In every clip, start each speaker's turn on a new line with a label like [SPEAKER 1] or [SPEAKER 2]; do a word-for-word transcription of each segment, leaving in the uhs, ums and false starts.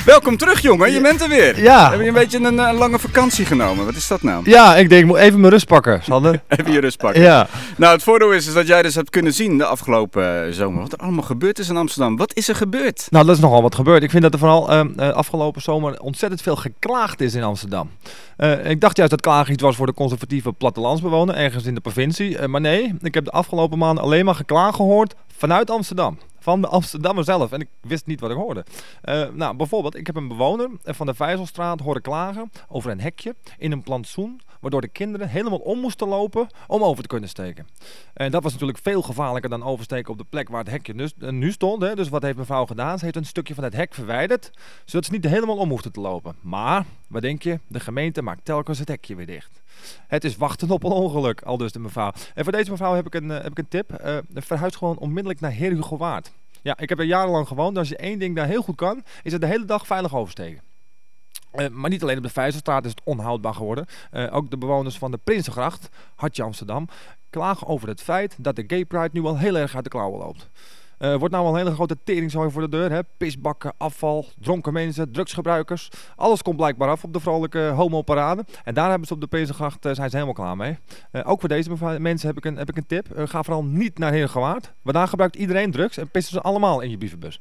[SPEAKER 1] Welkom terug, jongen. Je bent er weer.
[SPEAKER 2] Ja.
[SPEAKER 1] Heb je een beetje een, een lange vakantie genomen? Wat is dat nou?
[SPEAKER 2] Ja, ik denk, ik moet even mijn rust pakken, Sander.
[SPEAKER 1] Even je rust pakken.
[SPEAKER 2] Ja.
[SPEAKER 1] Nou, het voordeel is, is dat jij dus hebt kunnen zien de afgelopen uh, zomer. Wat er allemaal gebeurd is in Amsterdam. Wat is er gebeurd?
[SPEAKER 2] Nou, dat is nogal wat gebeurd. Ik vind dat er vooral uh, uh, afgelopen zomer ontzettend veel geklaagd is in Amsterdam. Uh, ik dacht juist dat klagen iets was voor de conservatieve plattelandsbewoner, ergens in de provincie. Uh, maar nee, ik heb de afgelopen maanden alleen maar geklaag gehoord vanuit Amsterdam. Van de Amsterdammer zelf. En ik wist niet wat ik hoorde. Uh, nou, bijvoorbeeld, ik heb een bewoner van de Vijzelstraat horen klagen over een hekje in een plantsoen, waardoor de kinderen helemaal om moesten lopen om over te kunnen steken. En dat was natuurlijk veel gevaarlijker dan oversteken op de plek waar het hekje nu, uh, nu stond. Hè. Dus wat heeft mevrouw gedaan? Ze heeft een stukje van het hek verwijderd, zodat ze niet helemaal om hoefden te lopen. Maar, wat denk je? De gemeente maakt telkens het hekje weer dicht. Het is wachten op een ongeluk, al dus de mevrouw. En voor deze mevrouw heb ik een, uh, heb ik een tip. Uh, verhuis gewoon onmiddellijk naar Heer Hugo Waard. Ja, ik heb er jarenlang gewoond. Als je één ding daar heel goed kan, is het de hele dag veilig oversteken. Uh, maar niet alleen op de Vijzelstraat is het onhoudbaar geworden. Uh, ook de bewoners van de Prinsengracht, Hartje Amsterdam, klagen over het feit dat de Gay Pride nu al heel erg uit de klauwen loopt. Er uh, wordt nou al een hele grote teringzooi voor de deur. Hè? Pisbakken, afval, dronken mensen, drugsgebruikers. Alles komt blijkbaar af op de vrolijke homoparade. En daar hebben ze op de Prinsengracht, uh, zijn ze helemaal klaar mee. Uh, ook voor deze mensen heb ik een, heb ik een tip. Uh, ga vooral niet naar Heer Hugo Waard. Want daar gebruikt iedereen drugs en pissen ze allemaal in je brievenbus.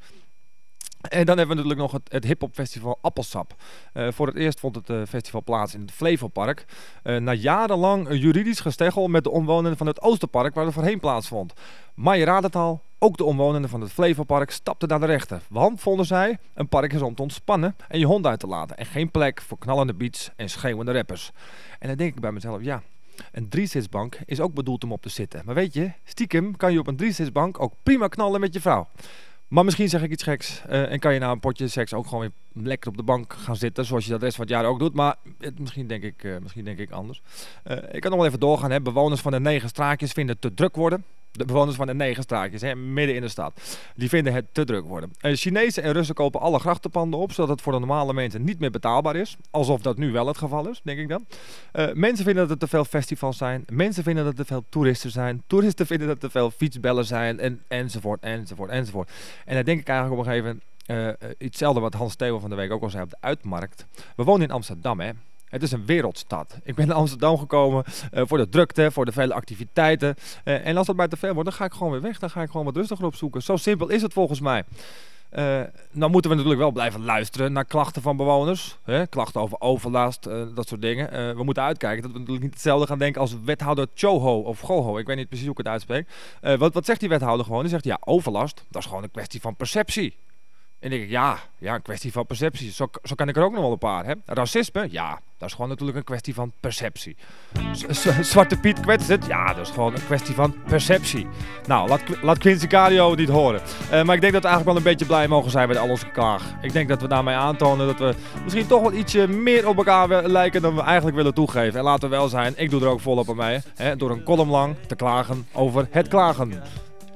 [SPEAKER 2] En dan hebben we natuurlijk nog het, het hip-hop festival Appelsap. Uh, voor het eerst vond het uh, festival plaats in het Flevopark. Uh, na jarenlang een juridisch gesteggel met de omwonenden van het Oosterpark waar het voorheen plaatsvond. Maar je raadt het al, ook de omwonenden van het Flevopark stapten naar de rechter. Want, vonden zij, een park is om te ontspannen en je hond uit te laten. En geen plek voor knallende beats en schreeuwende rappers. En dan denk ik bij mezelf, ja, een driezitsbank is ook bedoeld om op te zitten. Maar weet je, stiekem kan je op een driezitsbank ook prima knallen met je vrouw. Maar misschien zeg ik iets geks uh, en kan je na een potje seks ook gewoon weer lekker op de bank gaan zitten, zoals je dat de rest van het jaar ook doet. Maar het, misschien, denk ik, uh, misschien denk ik anders. Uh, ik kan nog wel even doorgaan. Hè. Bewoners van de negen straatjes vinden het te druk worden. De bewoners van de negen straatjes, hè, midden in de stad, die vinden het te druk worden. Uh, Chinezen en Russen kopen alle grachtenpanden op, zodat het voor de normale mensen niet meer betaalbaar is. Alsof dat nu wel het geval is, denk ik dan. Uh, mensen vinden dat er te veel festivals zijn. Mensen vinden dat er te veel toeristen zijn. Toeristen vinden dat er te veel fietsbellen zijn. En, enzovoort, enzovoort, enzovoort. En dan denk ik eigenlijk op een gegeven moment uh, hetzelfde wat Hans Theo van de week ook al zei op de Uitmarkt. We wonen in Amsterdam, hè. Het is een wereldstad. Ik ben naar Amsterdam gekomen uh, voor de drukte, voor de vele activiteiten. Uh, en als dat mij te ver wordt, dan ga ik gewoon weer weg. Dan ga ik gewoon wat rustiger opzoeken. Zo simpel is het volgens mij. Uh, nou moeten we natuurlijk wel blijven luisteren naar klachten van bewoners. Hè? Klachten over overlast, uh, dat soort dingen. Uh, we moeten uitkijken dat we natuurlijk niet hetzelfde gaan denken als wethouder Choho of Goho. Ik weet niet precies hoe ik het uitspreek. Uh, wat, wat zegt die wethouder gewoon? Die zegt, ja, overlast, dat is gewoon een kwestie van perceptie. En dan denk ik, ja, ja, een kwestie van perceptie. Zo, zo kan ik er ook nog wel een paar. Hè? Racisme, ja, dat is gewoon natuurlijk een kwestie van perceptie. Z- Zwarte Piet kwetst het, ja, dat is gewoon een kwestie van perceptie. Nou, laat, laat Quincy Cario niet horen. Uh, maar ik denk dat we eigenlijk wel een beetje blij mogen zijn met al onze klaag. Ik denk dat we daarmee aantonen dat we misschien toch wel ietsje meer op elkaar lijken dan we eigenlijk willen toegeven. En laten we wel zijn, ik doe er ook volop aan mee, hè, door een column lang te klagen over het klagen.